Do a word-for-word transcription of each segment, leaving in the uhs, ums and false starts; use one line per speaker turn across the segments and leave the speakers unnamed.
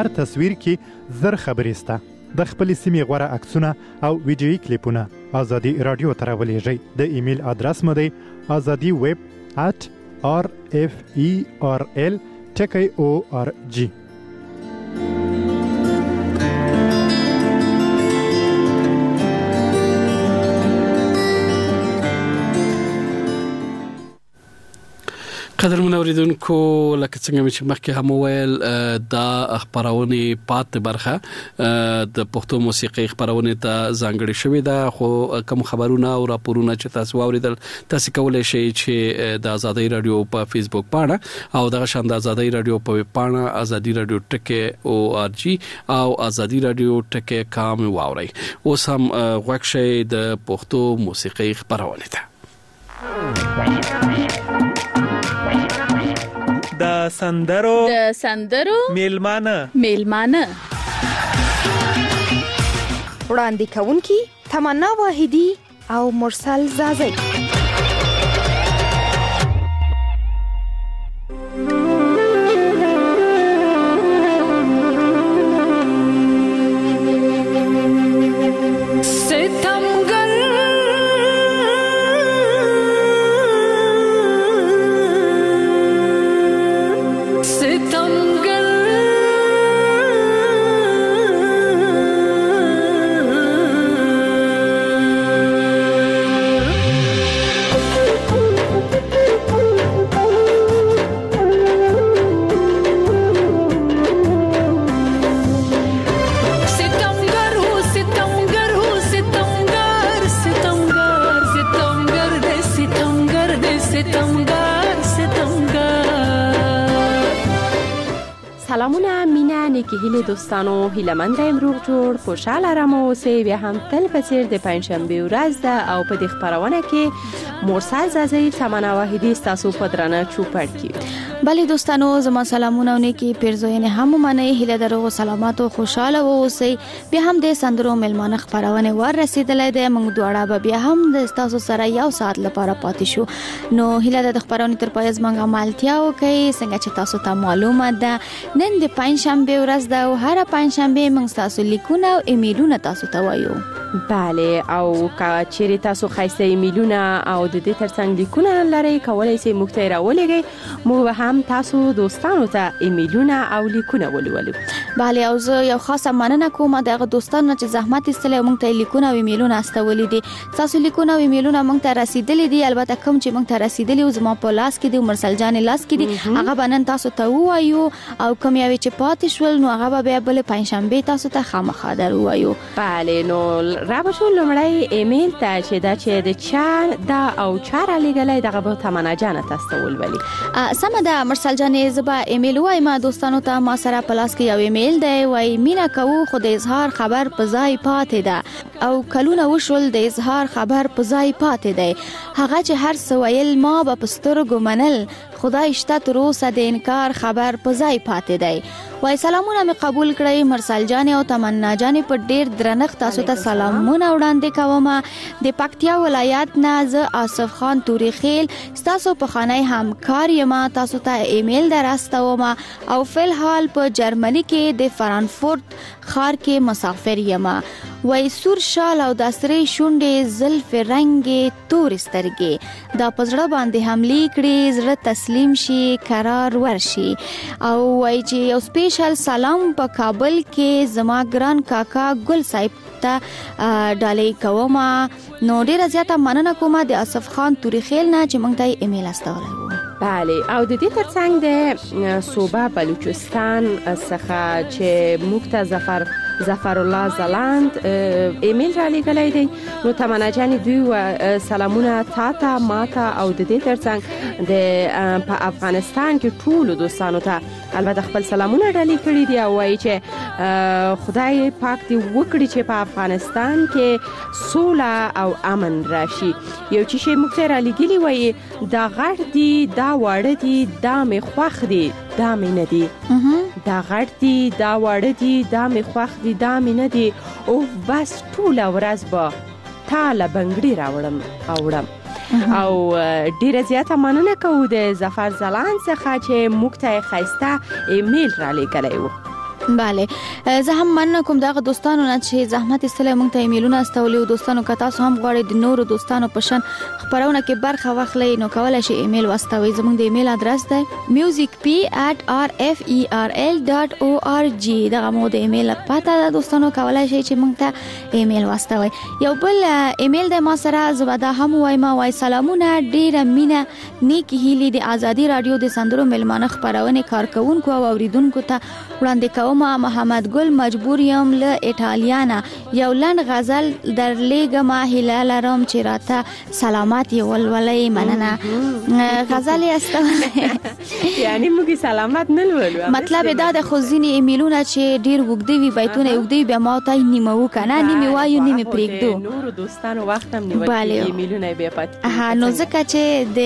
هر تصویر کې زر خبرې سته. د خپل سیمې غوره عکسونه او ویډیویي کلیپونه ازادي رادیو ته راولېږئ. د ایمیل ادرس مو دی ازادي ویب ات آر اف ای آر ال ټکی او آر جی.
قدرمن اوریدونکو، لکه څنګه چې مخکې هم وویل، دا خبرونه پات برخه د پښتو موسیقي خبرونه ته ځانګړې شوې ده. خو کوم خبرونه او راپورونه چې تاسو واوریدل، تاسو کولای شئ چې د آزادۍ رادیو په فیسبوک پاڼه او دغه شان د آزادۍ رادیو په ویب پاڼه آزادي رادیو ټکی او آر جی او آزادي رادیو ټکی کام واورئ. اوس هم غوښ شئ د پښتو موسیقي خبرونه ته.
د سندرو
د سندرو
میلمانه
میلمانه
وړاندې کوونکی تمنا واحدی او مرسل زازی.
سلامونه، مینه، نیکی هیله دوستانو، هیله‌مند امروز جوړ، خوشاله رم اوسئ. بیا هم تل په څیر د پنځشنبه ورځ ده او په دې خبرونه کې مرسل زازی تمنا واحدی تاسو په درنه چوپړ کې.
بله دوستانو، زما سلامونه او نیکی پیرزوینه هم منئ. هیله درو سلامات او خوشاله اوسئ. بیا هم د سندرو ملمانه خبرونه ور رسیدلې ده. موږ دواړه به بیا هم د تاسو سره یو ساعت لپاره پاتې شو. نو هیله د خبرونه تر پایه زموږ عملتیا وکړئ. څنګه چې تاسو ته معلومه ده، نن د پنځشنبه ورځ ده او هر پنځشنبه موږ تاسو لیکونه او ایمیلونه تاسو ته وایو.
بله، او که چیرې تاسو خاصه ایمیلونه او د دې ترڅنګ لیکونه لرئ، کولای شئ موږ ته راولېږئ. موږ هم تاسو دوستانو ته ایمیلونه او لیکونه ولولو.
بله، او زه یو خاصه مننه کوم دغه دوستانو چې زحمت ایستلی موږ ته لیکونه او ایمیلونه استولي دي. تاسو لیکونه او ایمیلونه موږ ته رسیدلي دي. البته کوم چې موږ ته رسیدلي او زما په لاس کې دي، مرسل جان لاس کې دي، هغه به نن تاسو ته ووایو. او کوم یو چې پاتې شول نو هغه به بیا بل پنځشنبه تاسو ته خامخا در ووایو.
بله، نو را بشو لمړی ایمیل ته چې دا چې د چا دا او چا را لېږلی، دغه به تمنا جان تاسو ته ولولي.
سمه ده مرسل جانې، زه به ایمیل وایم دوستانو ته. ما سره په لاس کې یو ایمیل دی، وایي مینه کوو خو د اظهار خبر په ځای پاتې ده، او کلونه وشول د اظهار خبر په ځای پاتې دی. هغه چې هر څه ویل ما به په سترګو منل، خدای شته تر اوسه د انکار خبر په ځای پاتې دی. وای سلامونه مې قبول کړئ مرسل جان او تمنا جان، په ډیر درنښت تاسو ته سلامونه وړاندې کوم. د پکتیا ولایت نه زه آصف خان توري خیل تاسو په خانه همکار یم. تاسو ته ایمیل دراستوم او فل حال په جرمني کې د فرانکفورت ښار کې مسافر یم. وای سور شال او د سرې شونډې زلف رنگې تور سترګې دا پزړه باندې حملې کړې، زړه تسلیم شي قرار ورشي. او وای چې یو سپیشل سلام په کابل کې زما ګران کاکا ګل صاحب ته ډالۍ کوم. نو ډیره زیاته مننه کوم د آصف خان توري خیل نه چې موږ ته ایمیل استولی وو.
بله، او د دې ترڅنګ د صوبه بلوچستان څخه چې موږ ته ظفر ظفر الله زلاند ایمیل را لېږلی دی. نو تمنا جان، دوی سلامونه تا ته، ما ته او د دې ترڅنګ د په افغانستان کې ټولو دوستانو ته البته خپل سلامونه ډالۍ کړي دي. او وایي چې خدای پاک دې وکړي چې په افغانستان کې سوله او امن راشي. یو چې شی موږ ته را لېږلي، وایي دا غټ دي، دا واړه دي، دا مې خوښ دي، دا مې نه دي. دا غټ دي، دا واړه دي، دا مې خوښ دي، دا مې نه دي. او بس ټوله ورځ به تا له بنګړي راوړم اوړم. او ډیره زیاته مننه کوو د ظفر زلان څخه چې موږ ته ښایسته ایمیل را لېږلی و.
bale زه هم مننه کوم دغه دوستانو نه چې زحمت استله مونږ ته ایمیلونه استولې او دوستانو که تاسو هم غواړئ د نورو دوستانو په شان خبرونه کې برخه واخلئ نو کولای شئ ایمیل واستوئ. زموږ د ایمیل ادرس دی music p at r f e r l dot org. دغه مو د ایمیل پته ده دوستانو، کولای شئ چې مونږ ته ایمیل واستوئ. یو بل ایمیل د ما سره زبدا هم وایم وای سلامونه، ډیره مینه، نیک هیلې د ازادي رادیو د سندرو ملمانه خبرونه کارکونکو او اوریدونکو ته وړاندې کوم. محمد ګل مجبور یم له ایټالیانا یو لند غزل در لېګم هیله لرم چې راته سلامات یې ولولئ. مننه. غزل یې استوله
یعنی موږ سلامات نه ولولو.
مطلب دا د خوځینې ایمیلونه چې ډیر وګدوي وي بیتونه وګدوي بیا ما ته نیمه وکنه نیمه وایو نیمه پریږدو.
نور دوستانو وخت هم نیول ایمیلونه بیا پات.
ها نو ځکه چې د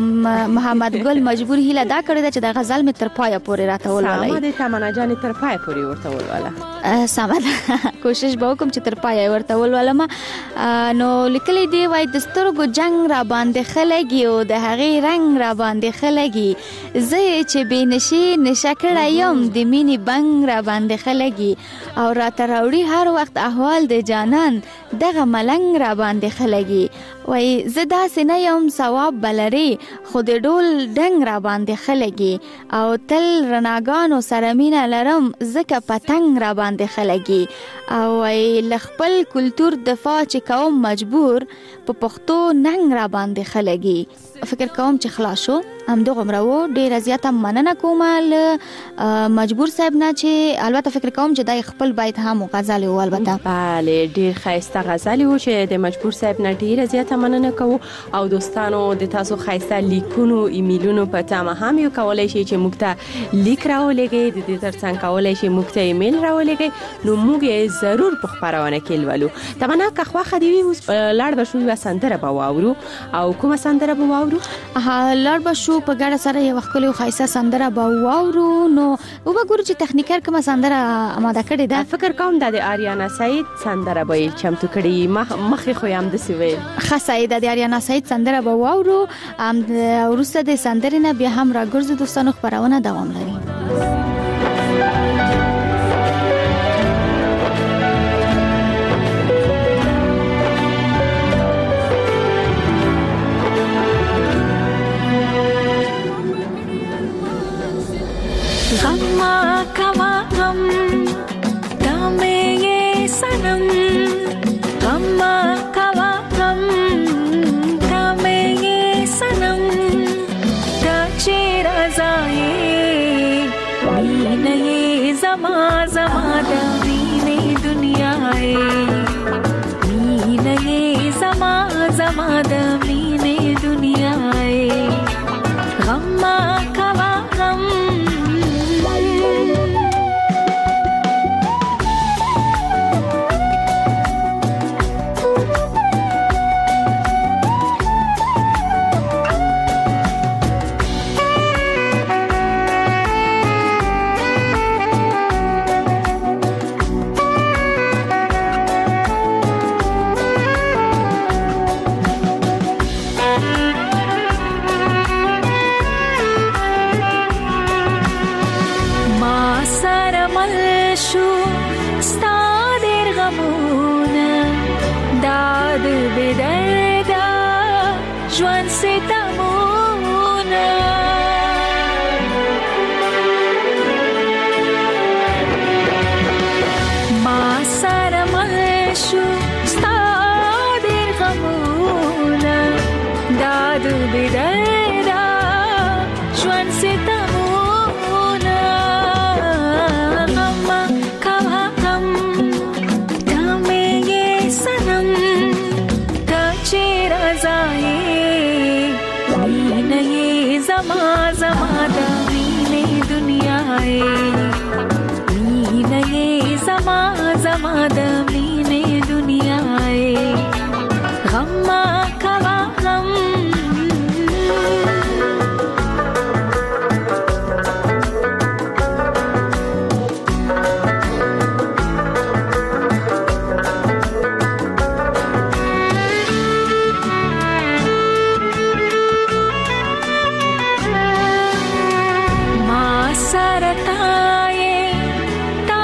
محمد ګل مجبور هیله دا کړی چې د غزل می تر پایه پورې راته ولولئ.
سلام دې تمنا جان تر پایه پورې ورته ولوله.
سم ده، کوشش به وکم چې تر پایه ورته ولولم. نو لیکلي دی وای د سترګو جنگ را باندې خلګي او د هغې رنگ را باندې خلګي، زه چې به نشي نشکړه یم د مینې بنگ را باندې خلګي، او را تراوړي هر وخت احوال د جانان دغه ملنګ را باندې خلګي. وای زه داسې نه یم ثواب بلري خو د ډول ډنګ را باندې خلګي، او تل رڼاګانو سره مینه لرم ځکه پتنګ را باندې خلګي، او وای لخپل کلتور دفاع چې کوم مجبور په پښتو ننګ را باندې خلګي. فکر کوم چې خلاص شو هم دغه مرو. ډیر زیاته مننه کوم له مجبور صاحب نه چې البته فکر کوم چې دای خپل بیت هم غزل او البته
bale ډیر خایسته غزل و چې د مجبور صاحب نه ډیر زیاته مننه کوو. او دوستانو د تاسو خایسته لیکونو ایمیلونو په تمه هم یو کولای شي چې موږ ته لیک راولېږئ، د دې ترڅنګ کولای شي موږ ته ایمیل راولېږئ، نو موږ یې ضرور په خبرونه کې ولولو. تمنا که خو خدي اوس لاړ بشو سندره به واورو. او کومه سندره به واورو؟
ها لاړ بشو په ګډه سره یو خپل خایسته سندره به واورو. نو وګورو چې تخنیکر کومه سندره آماده کړې ده.
فکر کوم د آریانا سعید سندره به چمتو کړي. مخې خو یم د سوي
خاصه د آریانا سعید سندره به واورو. ام ورسته د سندرې نه بیا هم راګرځو دوستانو خبرونه دوام لري.
गम्मा कमा गम दामे ये सनम, गम्मा कमा गम दामे ये सनम, दाचे रज़ाए मीने ये ज़मा ज़मा दमीने दुनियाए, मीने ये ज़मा ज़मा दमीने दुनियाए, गम्मा कमा गम सरताए ता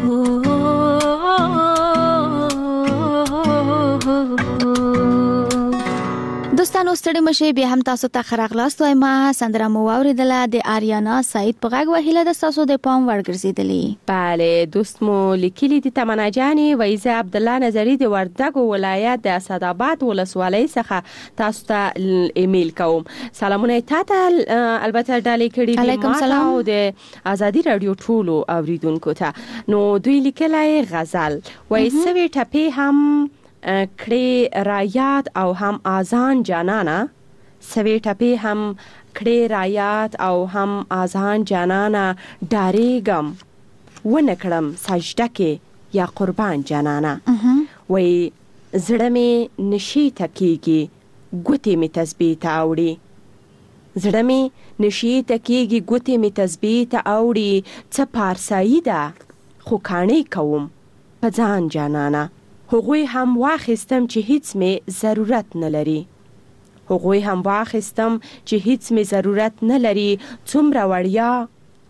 دوستانو ستړي مشه به هم تاسو ته خراغلاست وای ما سندره مو اوریدله د آریانا سعید په غږ وهله د تاسو د پام ورګرځیدلی.
بله دوست مو لیکلی د تمنا جانی وایزه عبد الله نظری د وردګو ولایت د اسداباد ولسوالۍ څخه تاسو ته ایمیل کوم. سلامونه تاسو البته ډالۍ کړي دي ما او د ازادي رادیو ټولو اوریدونکو ته. نو دوی لیکلای غزل وای سوي ټپي هم کړي رایات او هم آزان جانانا سوي ټپي هم کړي رایات او هم آزان جانانا ډاریګم ونکړم سجده کې یا قربان جانانا وای زړه می نشي تکیږي ګوتې می تسبیح ته اوړي زړه می نشي تکیږي ګوتې می تسبیح ته اوړي څه پارسایی ده خو کانی کوم په ځان جانانا هغوی هم واخستم چې هیڅ می ضرورت نه لري هغوی هم واخستم چې هیڅ می ضرورت نه لري څومره وړیا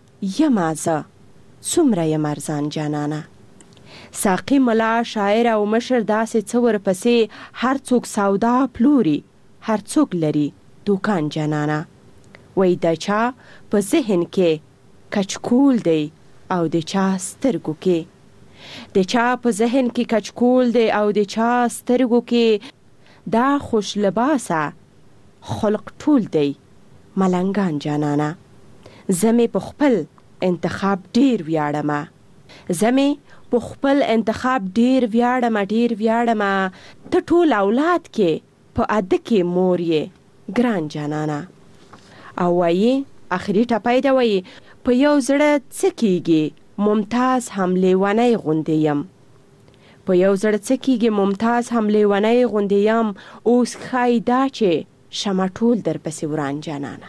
یمازه څومره یم ارزان جانانه ساقی ملا شاعر او مشر داسې څه ورپسې هر څوک سودا پلوري هر څوک لري دوکان جانانه وای د چا په ذهن کې کچکول دی او د چا سترګو کې د چا په ذهن کې کچکول دی او د چا سترګو کې دا خوش لباسه خلق ټول دی ملنګان جانانه زمي په خپل انتخاب ډیر ویاړم زمي په خپل انتخاب ډیر ویاړم ډیر ویاړم ته ټول اولاد کې په اده کې مور یې ګران جانانه او وایي اخري ټپای دا وایي په یو زړه څه کیږي ممتاز هم لیوانی غوندې یم په یو زړه څه کیږي ممتاز هم لیوانی غوندې یم اوس ښایي دا چې شمه ټول در پسې وران جانانه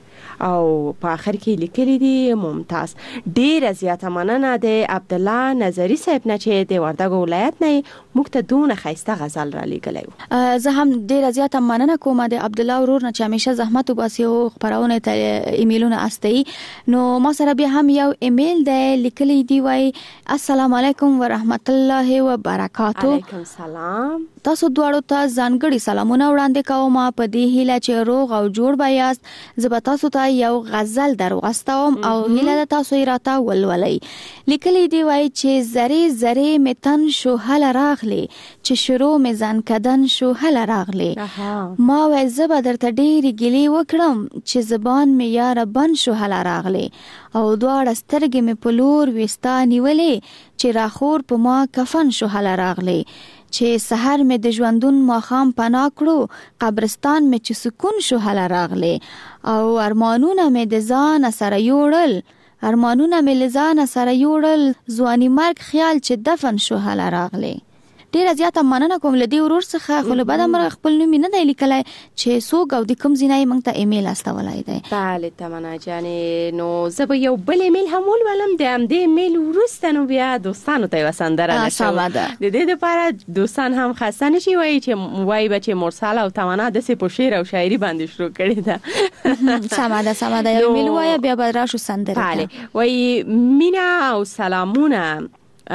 او په آخر کې لیکلی دی ممتاز ډیره زیاته مننه د عبدالله نظری صاحب نه چې د وردګو ولایت نه موږ ته دونه ښایسته غزل را لیږلی و.
زه هم ډیره زیاته مننه کوم د عبدالله ورور نه چې همیشه زحمت وباسي او خپرونه ته ایمیلونه استوي. نو ما سره بیا هم یو ایمیل دی لیکلی دی وای السلام علیکم ورحمت الله وبرکاتو.
علیکم سلام.
تاسو دواړو ته ځانګړي سلامونه وړاندې کوم په دې هیله چې روغ او جوړ به یاست. زه به تاسو ته یو غزل درواستوم او هیله ده تاسو یې راته ولولئ. لیکلی دی وای چې زری زری می تن شو هل راغلی چې شروع می ځان کدن شو هل راغلی ما وای زه به درته ډېرې ګیلې وکړم چې زبان می یاره بند شو هل راغلی او دواړه سترګې می په لور وستا نیولې چې راخور په ما کفن شو هل راغلی چې سحر می د ژوندون ماښام پناه کړو قبرستان می چې سکون شو هل راغلی او ارمانونه می د ځان سره یوړل ارمانونه می له ځان سره یوړل ځواني مرګ خیال چې دفن شو هل راغلی. ډیره زیاته مننه کوم لدی ورور څخه خو له بعد امر خپل نوم نه دی لیکلای چې سو غو د کوم ځینای مونږ ته ایمیل استولای دی.
بله تمنا جانې نو زه به یو بل ایمیل هم ولولم د ام دې ایمیل وروسته نو بیا دوستانو ته وسندره نشم د دې لپاره دوستان هم خاصه نشي وای چې وای بچي مرسل او تمنا د سه په شعر او شاعري باندې شروع کړی ده.
سماده سماده ایمیل وای بیا به راشو سندره.
بله وای مینا او سلامونه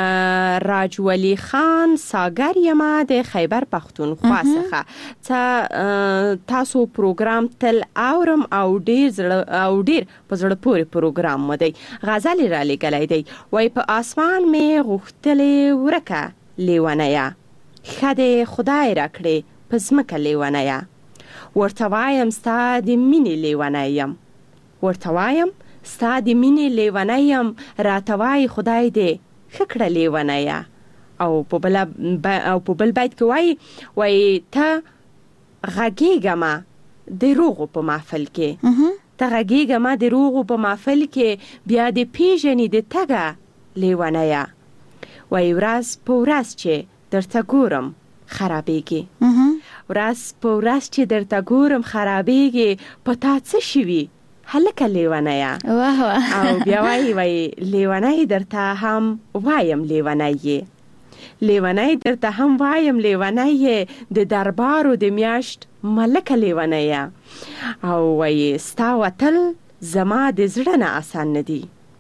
راجولی خان ساگر یما د خیبر پختونخوا څخه ته تاسو پروګرام تل اورم او ډیر زړه او ډیر په زړه پورې پروګرام مده غزل را لګلای دی وای په اسمان می غختلې ورکه لیونیا خدای خدای راکړي پزمکه لیونیا ورته وایم ستاد مینې لیونایم ورته وایم ستاد مینې لیونایم راتوای خدای دې خکړه لیونیا او په بل او په بل بیت کې وای وای ته غږیګما د روغو په محفل کې ته غږیګما د روغو په محفل کې بیا د پیژنې د تګه لیونیا وای ورځ په ورځ چې درته ګورم خرابېږي ورځ په ورځ چې درته ګورم خرابېږي په تا څه شوي هلکه لیونیا
واه واه
او بیا وای وای لیونای درته هم وایم لیونای لیونای درته هم وایم لیونای د دربارو د میاشت ملکه لیونیا او وای ستا وتل زما د زړه نه آسان ندی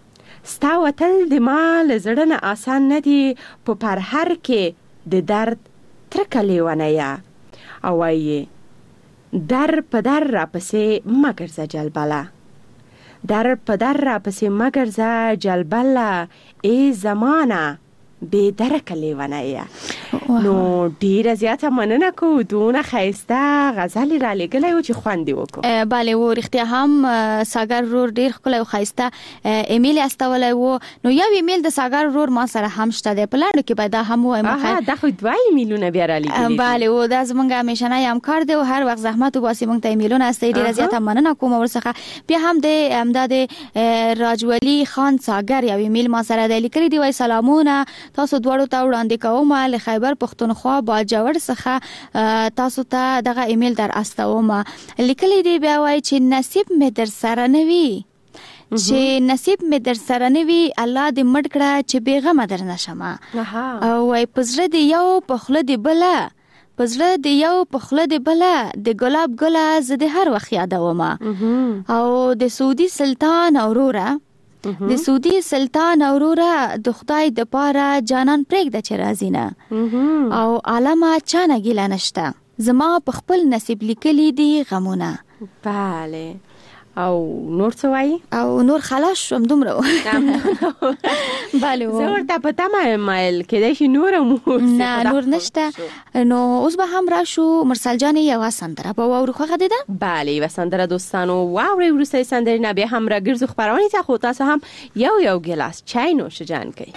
ستا وتل د ما له زړه نه آسان نه دي، په پرهر کې د درد ترکه لیونیه. او وایي در په در را پسې مه ګرځه جلبله، در په در را پسې مه ګرځه جلبله، ای زمانه بې درکه لیونیه. نو ډیره زیاته مننه کوو، دونه ښایسته غزل را لېږلی و چې خوند یې وکړو.
بله و رښتیا هم ساګر ورور ډیر ښکلی او ښایسته ایمیل یې استولی و. نو یو ایمیل د ساګر ورور ما سره هم شته دی، په لنډو کې به دا هم ووایم.
دا خو دوه ایمیلونه بیا را لېږلي.
بله و دا زموږ همیشنی همکار دی او هر وخت زحمت وباسي موږ ته ایمیلونه استوي. ډیره زیاته مننه کوم ورڅخه. بیا هم د همدا د راجولي خان ساګر یو ایمیل ما سره دی لیکلی دی، وایي سلامونه، تاسو دواړو ته وړاندې کوم له خیبر پښتونخوا باجوړ څخه تاسو ته دغه ایمیل در استوم. لیکلی دی بیا وایي چې نصیب مې در سره نه وي، چې نصیب مې در سره نه وي، الله دې مړ کړه چې بېغمه در نشمه. وایي په زړه دې یو په خوله دې بله، په زړه دې یو په خوله دې بله، د ګلاب ګله زه دې هر وخت یادومه. او د سعودي سلطان اوروره د سعودي سلطان اوروره د خدای د پاره جانان پرېږده چې راځي نه، او عالمه چانه ګیله نشته، زما په خپل نصیب لیکلی دي غمونه.
بله. او نور څه وایي؟
او نور خلاص شوم دومره. بله
زه ورته په تمه مایل کېدای شي نور هم
نه نور نشته. نو اوس به هم راشو مرسل جانې یوه سندره به واورو. خوښه دې ده؟
بله یوه سندره دوستانو واورئ. وروسته سندرې نه بیا هم راګرځو خپرونې ته، خو تاسو هم یو یو ګیلاس چای نوش جان کړئ.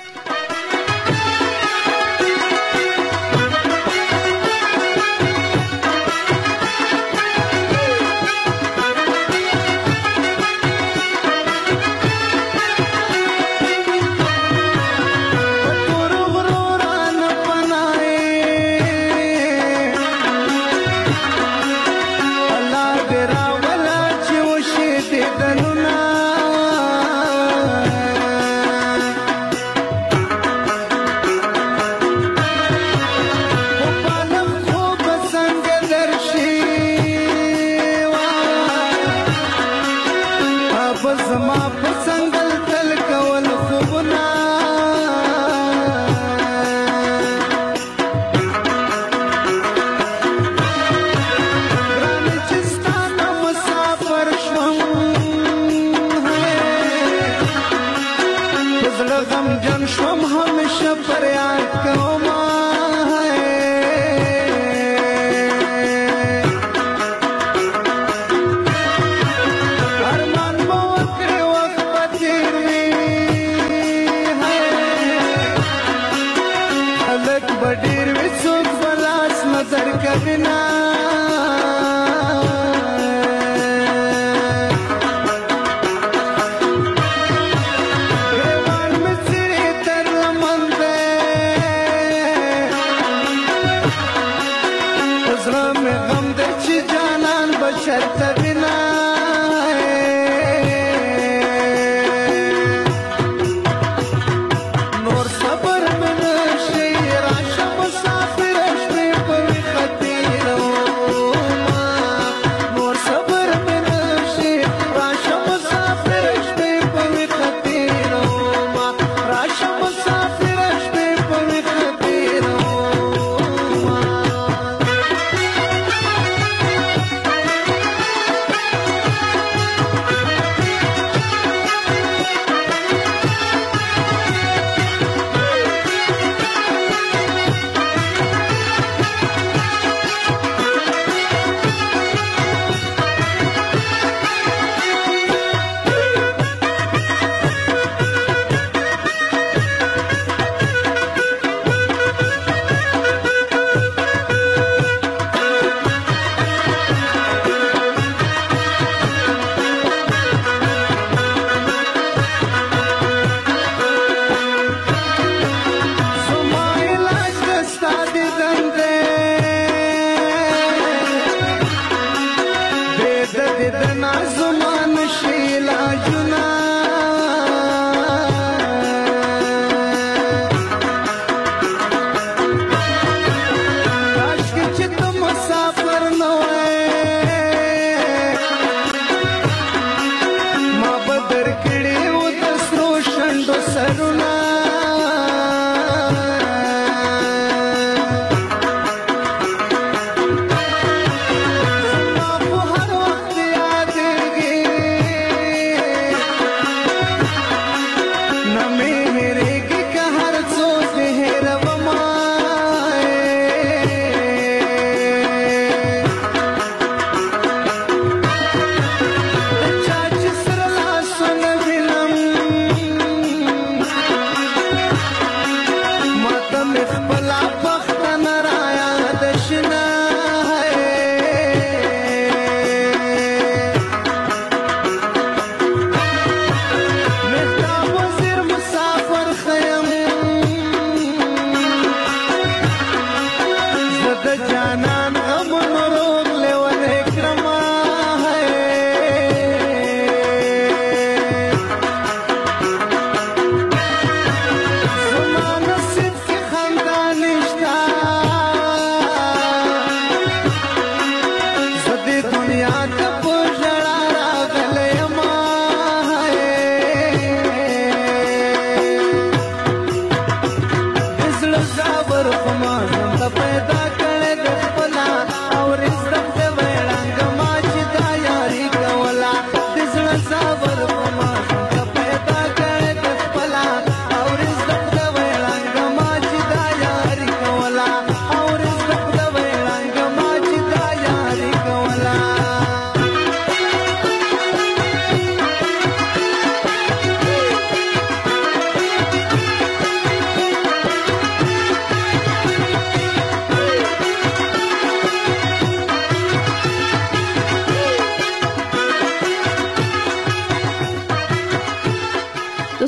صبر من الشيء عشان مسافر اشبي بالخطيره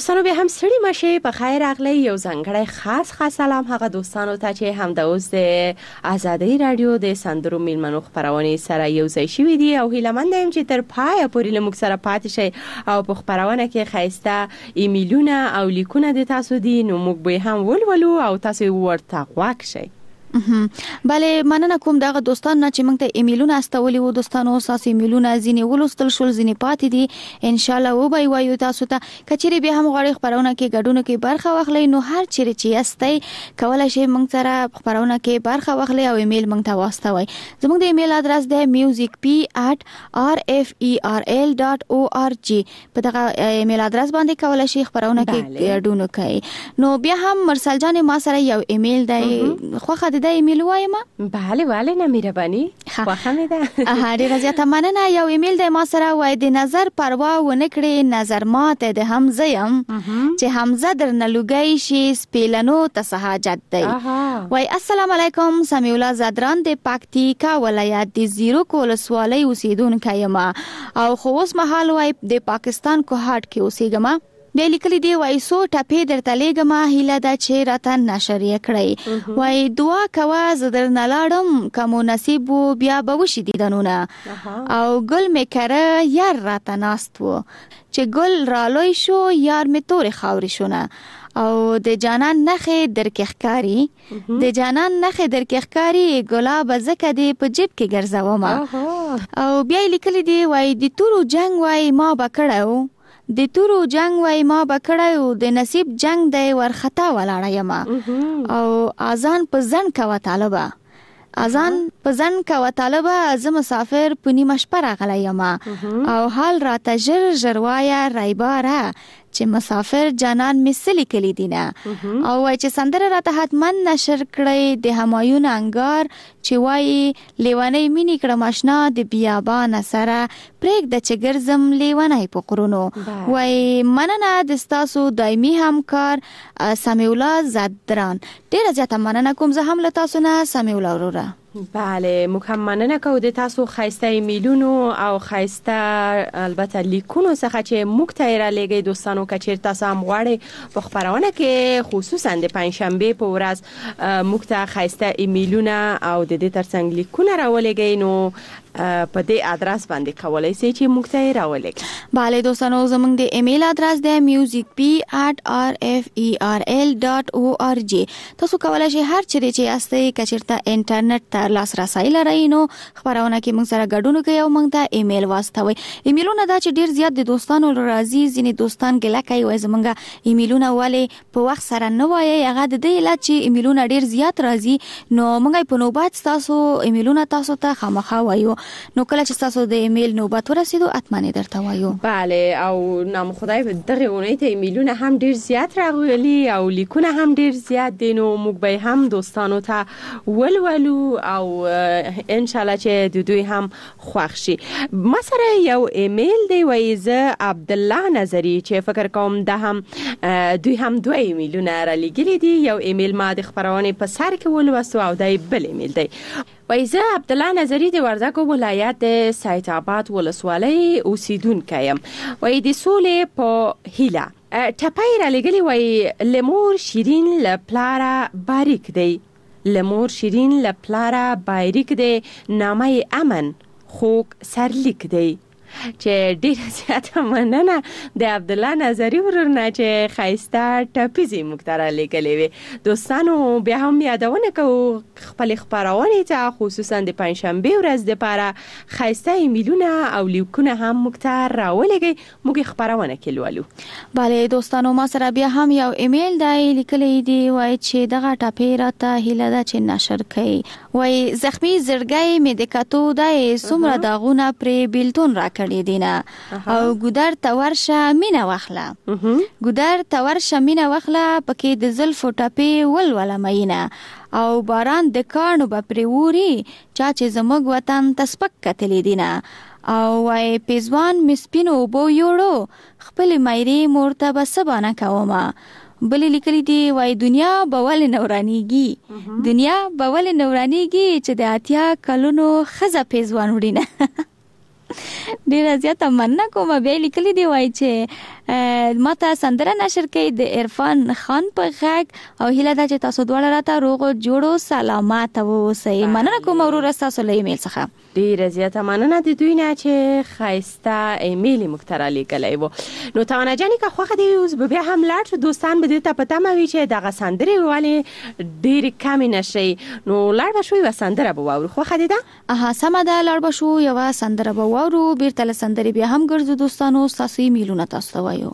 دوستانو بیا هم سړي مشه په خیر راغلی. یو ځانګړی خاص خاص سلام هغه دوستانو ته چې هم د اوس د آزادۍ رادیو د سندرو میلمنو خبرونه سره یو ځای شوي دي او هیله مند یم چې تر پایه پورې له موږ سره پاتې شئ او په خبرونه کې ښایسته ایمیلونه او لیکونه د تاسو دي نو موږ به هم ولولو او تاسو ورته غوږ شئ.
بله مننه کوم دغه دوستان نه چې موږ ته ایمیلونه استولي وو. دوستانو تاسو ایمیلونه ځینې ولوستل شول ځینې پاتې دي ان شاء الله و به وایو تاسو ته کچېری به هم غواړي خبرونه کې ګډون کې برخه واخلئ نو هر چیرې چې یاستئ کولای شئ موږ سره خبرونه کې برخه واخلئ او ایمیل موږ ته واستوئ. زموږ د ایمیل ادرس دی music p at r f e r l dot org. په دغه ایمیل ادرس باندې کولای شئ خبرونه کې ګډون وکړئ. نو بیا هم مرسل جان ما سره یو ایمیل دی خوخه د ایمیل وایم.
بله بله نه مهرباني خوښه مې ده.
ها ډیره زیاته مننه. یو ایمیل دی ما سره وای د نظر پروا ونه کړې نظر ماته د حمزه يم چې حمزه درنه لګی شي سپیلنو ته سہاجت دی. وای السلام علیکم سمیع الله زدران د پکتیکا ولایت د زیرو کولسوالۍ اوسیدونکی یم او خو اوس مهال وای د پاکستان کوهاټ کې اوسېږم. بیا لیکلی دی وای سو ټپې درته لېږم هیله ده چې راته نشر یې کړئ. وای دعا کوه زه درنه لاړم که مو نصیب و بیا به وشي دیدنونه او ګل مې کره یار راته ناست و چې ګل رالوی شو یار مې تورې خاورې شونه او د جانان نخې درکې ښکاري د جانان نخې درکې ښکاري ګلابه ځکه دې په جیب کې ګرځوم. او بیا لیکلی دی وای د تورو جنگ وای ما به کړی د تورو جنگ وای ما بکړایو د نصیب جنگ دی ورختا ولاړه یما او اذان په ځن کا طالبہ اذان په ځن کا طالبہ ز مسافر پنی مشپر غلی یما او حال راته جر جروایا رایباره چې مسافر جانان مثلی کلی دینه او وای چې سندره راته حتمن نشر کړی د همایون انګار چې وای لیوانې مینی کړه ماشنا د بیابان سره پرېګ د چګرزم لیوانې په قرونو. وای مننه د تاسو دایمي همکار سمیع الله زدران. ډیره زیاته مننه کوم زه هم له تاسو نه سمیع الله وروره.
بله موږ هم مننه کوو د تاسو ښایسته ایمیلونو او ښایسته البته لیکونو څخه چې موږ ته یې رالیږئ. دوستانو که چېرې تاسو هم غواړئ په خپرونه کې خصوصا د پنجشنبې په ورځ موږ ته ښایسته ایمیلونه او د دې ترڅنګ لیکونه راولیږئ نو په دې ادرس باندې کولای شئ چې موږ ته یې راولیږئ.
بله دوستانو زموږ د ایمیل ادرس دی music p at r f e r l dot org. تاسو کولای شئ هر چیرې چې یاستئ که چېرته انټرنیټ ته لاسرسی لرئ نو خبرونه کې موږ سره ګډون وکړئ او موږ ته ایمیل واستوئ. ایمیلونه دا چې ډیر زیات د دوستانو راځي ځینې دوستان ګیله کوي وایي زموږ ایمیلونه ولې په وخت سره نه وایي. هغه د دې علت چې ایمیلونه ډیر زیات راځي نو موږ په نوبت تاسو ایمیلونه تاسو ته خامخا وایو نو کله چې تاسو د ایمیل نوبت ورسېدو اتمنې درته وایو.
بله او نام خدای په دغه اونۍ ته ایمیلونه هم ډیر زیات راغلي او لیکونه هم ډیر زیات دي نو موږ به هم دوستانو ته ولولو او ان شاء الله چې د دوی هم خوښ شي. ما سره یو ایمیل دی وایي زه عبد الله نظری چې فکر کوم ده هم دوی هم دوه ایمیلونه را لګلي دي. یو ایمیل ما د خبرونې په سر کې ولوستو او دای بل ایمیل دی وایي زه عبد الله نظری د وردګو ولایت د سید آباد ولسوالۍ اوسیدونکی یم. وایي د سولې په هیله ټپای را لګلي وایي لمور شیرین له پلاره باریک دی لمور شیرین لپلاره بایریک دی نامه امن خوک سرلیک دی. چې ډیره زیاته مننه د عبد الله نظری ورونه چې ښایسته ټپیزې موږ ته رالیږلې وې. دوستانو بیا هم یادونه کوو خپلې خپرونې ته خصوصا د پنجشنبې ورځ دپاره ښایسته ایمیلونه او لیکونه هم موږ ته راولېږئ موږ یې خپرونه کې لولو.
بله دوستانو ما سره بیا هم یو ایمیل دی لیکلی دی وایي چې دغه ټپې راته هیله ده چې نشر کړئ. وایي زخمي زړګی مې د کتو دی څومره داغونه پرې بیلتون را کړی دینه او ګودر تورشه مینه واخله ګودر تورشه مینه واخله پکې د زلفو ټپې ولوله مینه او باران د کاڼو به پرې ووري چا چې زموږ وطن ته سپک کتلی دینه او وای پیزوان مې سپینو اوبو یوړو خپلې میرې مور ته به څه بانه کومه. بلې لیکلی دی وای دنیا به ولې نورانیږي دنیا به ولې نورانیږي چې د اتیا کلونو ښځه پیزوان وړینه. ډیره زیاته مننه کوم. بیا لیکلی دی وای چې ماته سندره نشر کړي د عرفان خان په غږ او هیله ده چې تاسو دواړه راته روغ او جوړ سلامات اوسئ. مننه کوم ورور تاسو له ایمیل څخه.
ډیره زیاته مننه د دوی نه چې خایسته ایمیل مخترع لیکلی وو. نو تاونه جانی که خوخه دی اوس به بیا هم لاړ شو دوستان به دې ته پته موي چې دغه سندرې ولې ډېرې کمې نشي. نو لاړ به شو یوه سندره به واورو. خوښه دې ده؟
اها سمه ده، لاړ به شو یوه سندره به واورو. بیرته له سندرې بیا هم ګرځو دوستانو، ستاسو ایمیلونه تاسو ته وایو.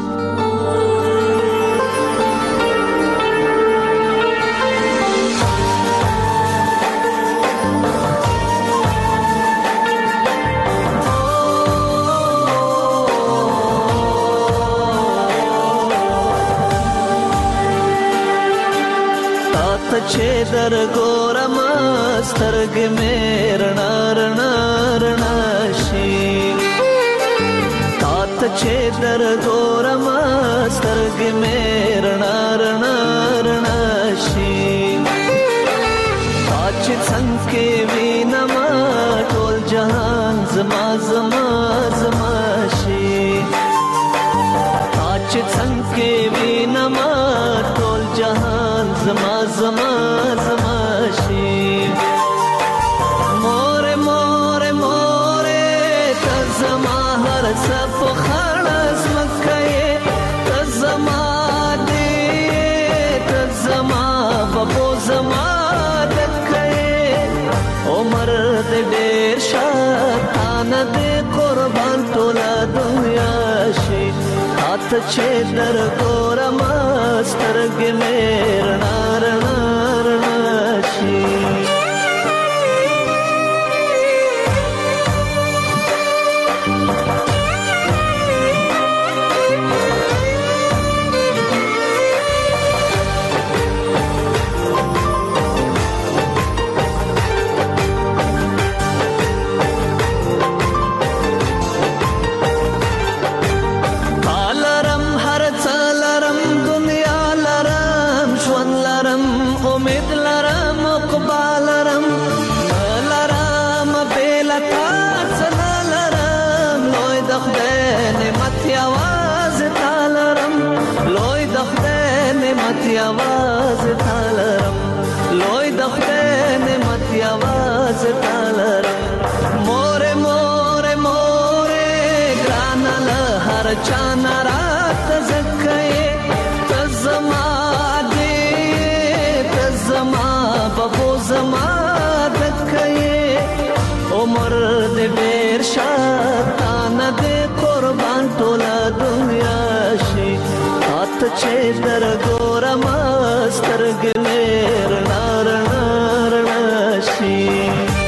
چې در ګورم سترګې مې رڼا رڼا رڼا شي، تا ته چې در ګورم سترګې مې رڼا رڼا رڼا شي، تا چې څنګه وینم ټول جهان زما زما زما شي، تا چې څنګه وینم ټول جهان زما زما زما شي. مور مور مور ته زما هر څه په خړس مکه ته زما دې ته زما بابو زما دکه عمر دې ډېر شاتان دې قربان ټوله دنیا شي، ته چې در ګورم سترګې مې رڼا رڼا رڼا شي. आवाज तालरम लोई दखते ने मत आवाज तालरम मोरे मोरे मोरे ग्रानल हर चाना रात जक्के तजमा दे तजमा बबो जमा दक्के उमर दे बेर शातान दे कुर्बान टोला दुनिया शी हाथ چې در ګورم سترګې مې رڼا رڼا رڼا شي.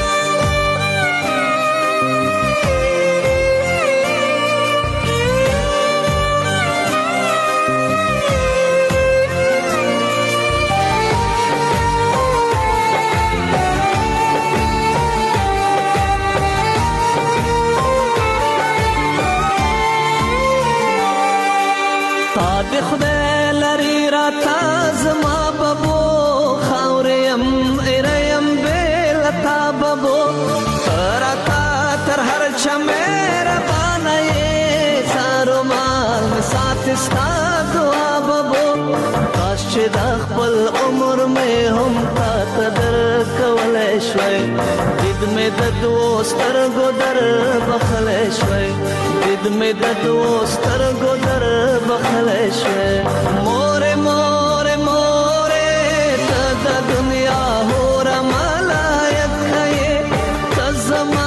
خدای لري را تازما بابو خاوریم ایریم بیل تا بابو راتا تر هر چمیر بانای سارو مال سات استا دعا بابو کاش چې د خپل عمر مې هم تا تدر کولای شوي دید مې د دوستر ګدر بخلای شوي دید مې د دوستر ګدر بخلای شوي مور مور مور ته د دنیا هور ملایک کړي تزما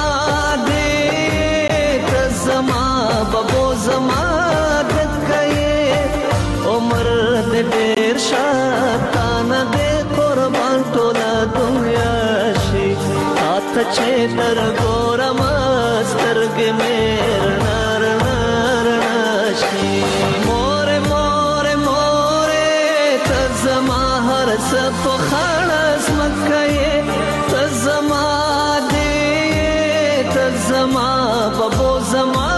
دې تزما بابو زما دې کړي عمر دې ډېر شاتان دې قربان ټوله دنیا شي هات چې در ګورم سترګې مې رڼا رڼا رڼا شي مور مور مور ته زما هر څه په خړس مکه ته زما دې ته زما بابو زما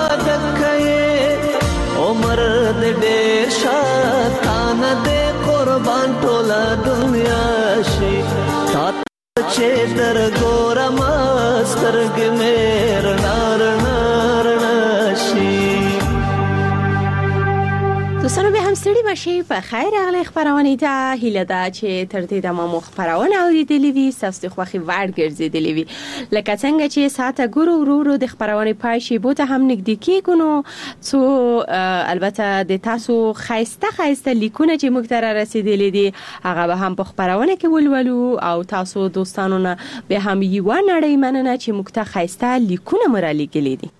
دکه عمر دې ډېر شاتان دې قربان ټوله دنیا شي چې در ګورم سترګې مې رڼا رڼا رڼا شي
باشی په خیر راغلی خبرونه ته. هیله ده چې تر دې دمه مو خبرونه اوریدلې وي، ستاسو خوښي وړ ګرځېدلې وي. لکه څنګه چې ساعته ګورو ورو ورو د خبرونه پای شي بو ته هم نږدې کېږو، نو څو البته د تاسو خایسته خایسته لیکونه چې موږ ته رسیدلې دي هغه به هم په خبرونه کې ولولو او تاسو دوستانو نه به هم یو نړۍ مننه چې موږ ته خایسته لیکونه مرالېږلې دي.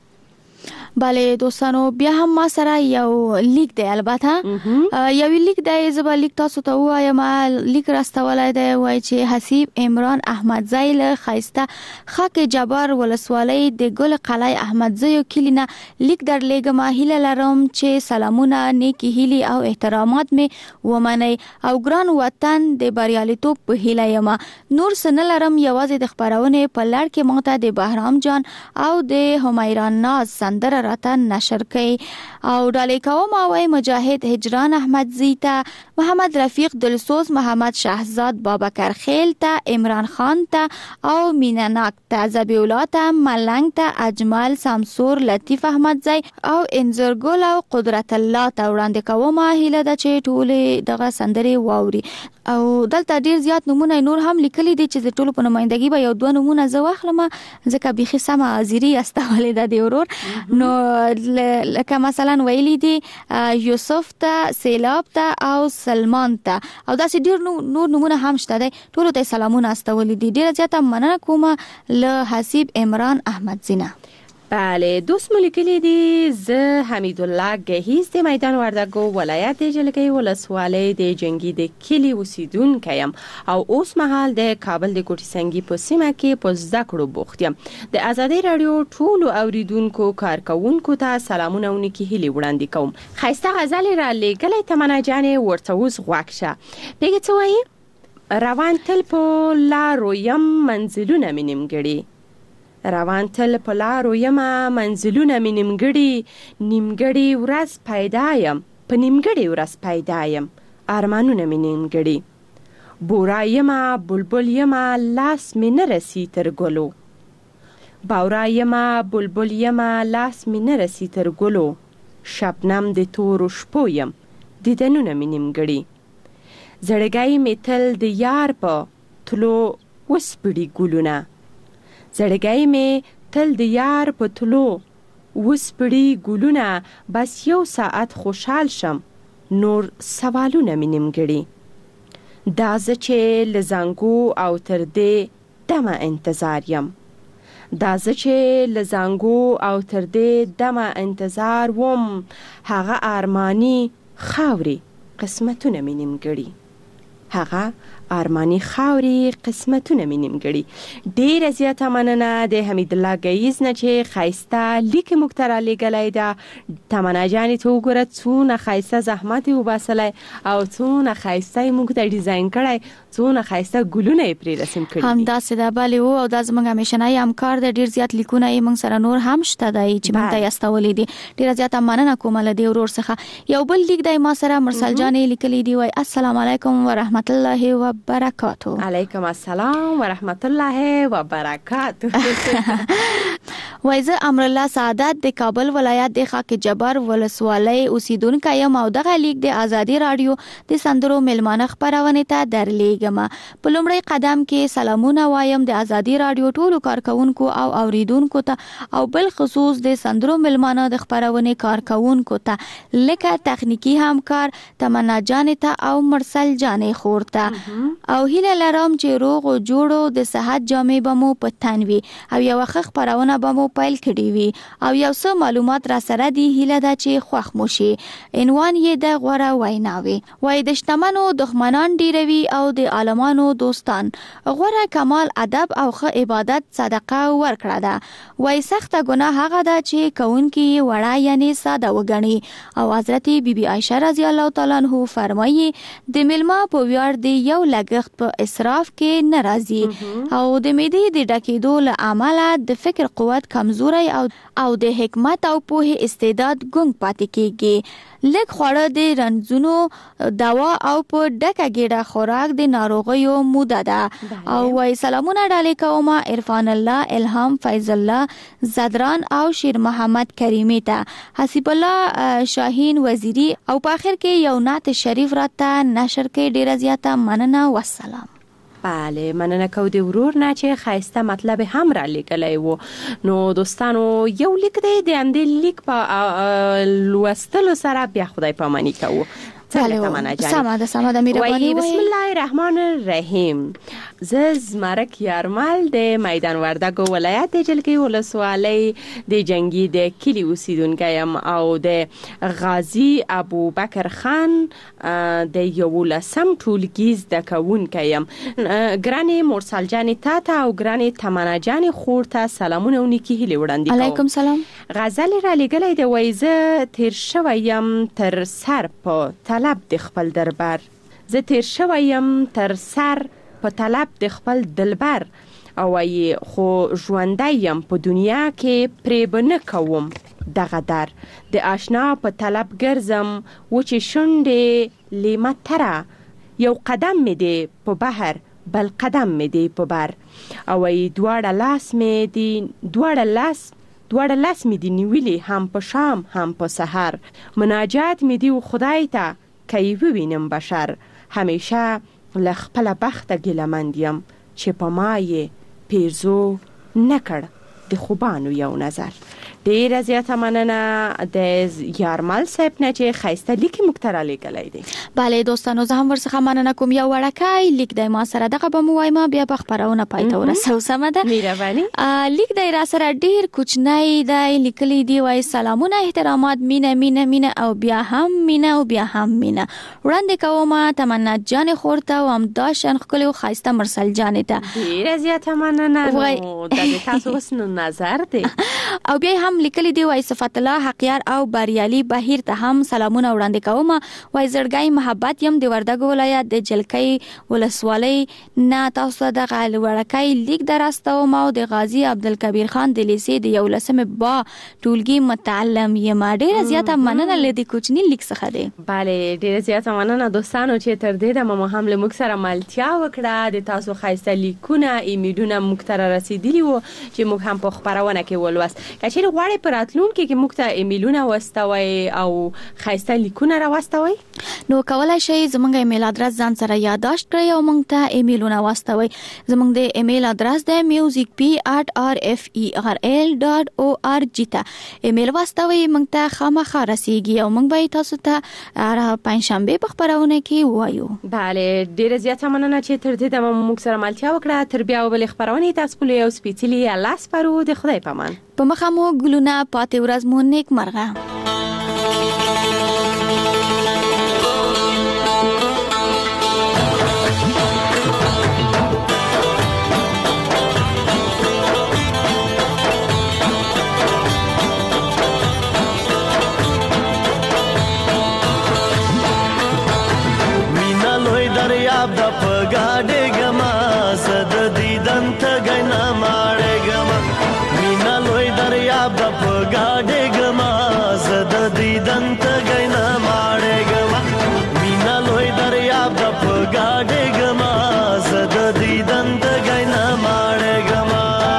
بله دوستانو بیا هم ما سره یو لیک دی، البته یو لیک دی زبا لیک تاسو ته وایم. لیک راستولای دی وای چې حسیب عمران احمدزی له خایسته خاک جبار ولسوالۍ د ګل قلعه احمدزی کلینا لیک درلېګم. هیله لرم چې سلامونه، نیکی هیلي او احترامات می ومنئ او ګران وطن د بریالیتوب په هیله یم. نور سن لرم یوازې د خبرونه په لړ کې ماته د بهرام جان او د همیران ناز سندره راته نشر کړي او ډالې کوم او مجاهد هجران احمدزی ته، محمد رفیق دلسوز، محمد شهزاد بابکر خیل ته، عمران خان ته او مینناک ته، زبیولا ته، ملنګ ته، اجمل سمسور، لطیف احمدزی او انزرګل او قدرت الله ته وړاندې کوم. هیله ده چې ټول دغه سندري واوري او دلته ډیر زیات نمونه نور هم لیکلي دي چې د ټولو په نمائندګي به یو دوه نمونه زه واخلم ځکه بيخي سم ازيري استولې ده دی ورور. نو لکه مثلا ویلي دي یوسف ته، سیلاب ته او سلمان ته او داسې ډیر نور نمونه هم شته دي. ټولو ته سلامونه استولې دي. ډیر زیاته مننه کوم له حسیب عمران احمدزینه.
بله دوست ملکلی دی زه حمید الله گهیز د میدان وردګو ولایت د جلګي ولسوالۍ د جنگي د کلی اوسیدونکی یم او اوس مهال د کابل د کوټی سنگي په سیمه کې په زده کړو بوخت یم. د ازادي رادیو ټولو اوریدونکو کارکونکو ته سلامونه او نیکی هیلي وړاندې کوم. خایسته غزل را لګلې تمنا جان ورته اوس غواکشه پیګه څه وایي؟ روان تل په لارو یم منزلونه مې نیمګړي، روان تل په لارو یم منزلونه مې نیمګړي، نیمګړي ورځ پیدا یم په نیمګړي ورځ پیدا یم ارمانونه مې نیمګړي، بورا یم بلبل یم لاس مې نه رسی تر ګلو، بورا یم بلبل یم لاس مې نه رسی تر ګلو، شبنم د تورو شپو یم دیدنونه مې نیمګړي، زړګی مې تل د یار په تلو وسپړي ګلونه، زړګی مې تل د یار په تلو وسپړي ګلونه، بس یو ساعت خوشحال شم نور سوالونه مې نیمګړي، دا زه چې له زنګو او تر دې دمه انتظار یم، دا زه چې له زنګو او تر دې دمه انتظار وم، هغه ارمانی خاوري قسمتونه مې نیمګړي، هغه ارمانی خاوري قسمتونه مې نیمګړي. ډیره زیاته مننه د حمید الله گیز نه چې خایسته لیک موږ ته رالیږلی ده. تمنا جانې ته وګوره څونه خایسته زحمت یې وباسلی او څونه خایسته یې موږ ته ډیزاین کړی، څونه خایسته ګلونه یې پرې رسم کړي.
همداسې ده بلې و او دا زموږ همیشنی همکار دی. ډیر زیات لیکونه یې موږ سره نور هم شته دی چې موږ ته یې استولي دي. ډیره زیاته مننه کوم له دې ورور څخه. یو بل لیک دی ما سره مرسل جانې لیکلی دی. وای السلام علیکم ورحمت الله وبرکاته.
علیکم السلام ورحمت الله وبرکاته.
وای زه امرالله سعادت د کابل ولایت د خاک جبر ولسوالۍ اوسیدونکی یم او دغه لیک د ازادي رادیو د سندرو ملمانه خبرونه ته درلیږم. په لومړی قدم کې سلامونه وایم د ازادي رادیو ټولو کارکونکو او اوریدونکو ته او بل خصوص د سندرو ملمانه د خبرونه کارکونکو ته لکه تخنیکی همکار تمنا جان ته او مرسل جان خورته او هیله لرم چې روغ او جوړو د صحت جامې بمو په تنوي او یو ښه خبرونه بمو پیل کړی وي او یو څه معلومات را سره دی. هیله ده چې خوښ مو شي. عنوان یې د غوړه ویناوي. وای د شتمنو دښمنان ډیروي او د عالمانو دوستان. غوړه کمال ادب او ښه عبادت صدقه ورکړه ده. وای سخته ګناه هغه ده چې کوونکی وړه یعنی ساده وګڼي او حضرت بی بی عائشه رضی الله تعالی عنها فرمایي د ملما په ویار دی یو لګښت په اسراف کې ناراضي او د معدې د ډکېدو له عمله د فکر قوت کمزوري او او د حکمت او پوهې استعداد ګنګ پاتې کیږي. لږ خواړه د رنځونو دوا او په ډکه ګیډه خوراک د ناروغیو موده ده. او وای سلامونه ډالې کوم عرفان الله، الهام، فیض الله زدران او شیر محمد کریمی ته، حسیب الله شاهین وزیری او په اخر کې یو نعت شریف راته نشر کې. ډیره زیاته مننه والسلام.
بله مننه کو د ورور نه چې خایسته مطلب هم را لیکلی وو. نو دوستانو یو لیک دی د همدې لیک په لوستلو سره بیا خدای پامانی کوو.
بله سمه ده سمه ده مهرباني وایي.
بسم الله الرحمن الرحیم. زه زمرک یارمل د میدان وردګو ولایت د جلګې ولسوالۍ د جنگي د کلی اوسیدونکی یم او د غازی ابوبکر خان د یولسم ټولګي زده کوونکی یم. ګرانې مرسل جانې تا ته او ګرانې تمنا جانې خور ته سلامونه او نیکې هیلې وړاندې کوم.
علیکم سلام.
غزل را لېږلی دی، وایي زه تیر شوی یم تر سر په طلب د خپل دربار، زه تیر شوی یم تر سر په طلب د خپل دلبر، او وایي خو ژوندی یم په دنیا کې پرې به نه کوم دغه در، د آشنا په طلب ګرځم وچې شونډې لیمه تره، یو قدم مې دی په بحر بل قدم مې دی په بر، او وایي دواړه لاس مې دی دواړه لاس دواړه لاس مې دی نیولي هم په شام هم په سحر، مناجات مې دی خدای ته که ووینم بشر، همیشه له خپله بخته ګیلهمند یم چې په ما یې پیرزو نکړ د خوبانو یو نظر. ډیره زیاته مننه د یارمل صاحب نه چې ښایسته لیک موږ ته رالیږلی دی.
بله دوستانو زه هم ورڅخه مننه کوم. یو وړکی لیک دی ما سره، دغه به مو وایم بیا به خپرونه پای ته ورسوو. سمه ده؟
مهرباني.
لیک دی را سره ډیر کوچنی دی، لیکلی دی وایي سلامونه احترامات مینه مینه مینه او بیا هم مینه او بیا هم مینه وړاندې کوم تمنا جان خور ته او همداشان ښکلي او ښایسته مرسل جانې ته.
ډیره زیاته مننه. نو د تاسو اوس نو نظر دی.
او بیا هم لیکلی دی وای صفات الله حقیار او بریالي بهیر ته هم سلامونه وړاندې کوم. وای زړګی محبت یم د وردګو ولایت د جلکۍ ولسوالۍ نه تاسو د غال وړکۍ لیک دراستوم او د غازی عبدالکبیر خان د لیسې د یولسم با ټولګي متعلم یم. ډیره زیاته مننه لدی کوچنی لیک څخه دی.
bale ډیره زیاته مننه دوستانو چې تر دې د مو هم له موږ سره ملتیا وکړه. د تاسو خایسته لیکونه ایمیلونه موږ ته رسیدلی وو چې موږ هم په خبرونه کې ولوست. کچېر غواړي پر راتلونکي کې موږ ته ایمیلونه واستوي او خایسته لیکونه راوستوي،
نو کولای شئ زموږ ایمیل ادرس ځان سره یادداشت کړئ او موږ ته ایمیلونه واستوي. زموږ د ایمیل ادرس د music p at r f e r l dot org ته ایمیل واستوي، موږ ته خامخا رسیږي او موږ به تاسو ته را پنځشنبه په خبرونه کې وایو.
bale ډیره زیاته مننه چې تر دې د موږ سره ملتیا وکړه. تر بیا بل خبرونه تاسو په یو سپیڅلي لاس پرو د خدای پامان.
په مخه مو ګلونه پاتې ورځ مو نیک مرغه.
مینا لوی دریاب د پګاډې ګما زد دیدن ته غنا ماړې ګما، مینا لوی دریاب د پګاډې ګما زد دیدن ته غنا ماړې ګما، مینا لوی دریاب د پګاډې ګما زد دیدن ته غنا ماړې ګما.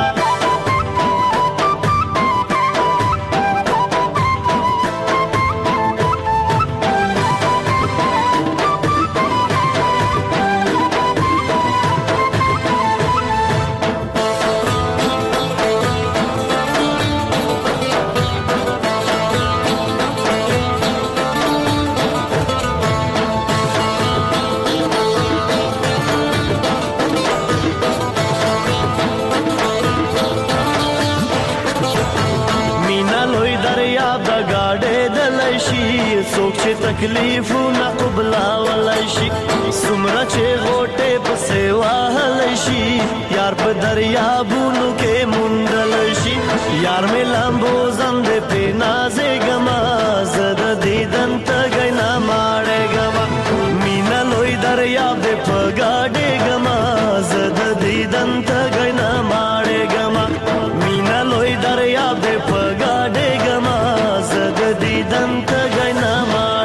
څوک چې تکلیفونه قبلا ولای شي، سمره چې غوټه په سیوا هلای شي، یار په دریابونو کې مونډل شي، یار مې لامبو زند په نازې ګما زد دیدن ته غنا ماړې ګما، مینا لوی دریاب په گاډې ګما زد دیدن ته غنا ماړې ګما، مینا لوی دریاب په گاډې ګما زد دیدن ته غنا ماړې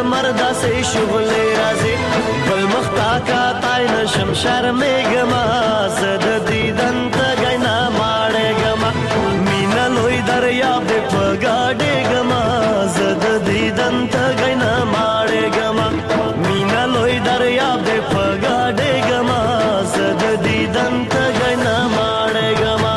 مردا سه شغلې راځي بل مختا کا تای نشم شرمېږما زه د دیدن تګینا ماړېږما مینا لوی دریاب دې په ګاډېږما زه د دیدن تګینا ماړېږما مینا لوی دریاب دې په ګاډېږما زه د دیدن تګینا ماړېږما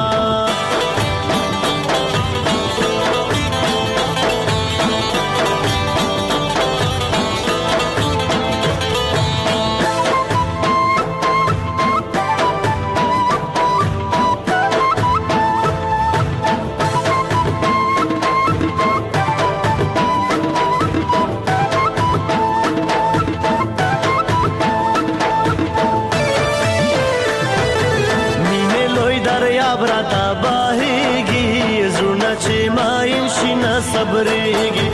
صبرېږي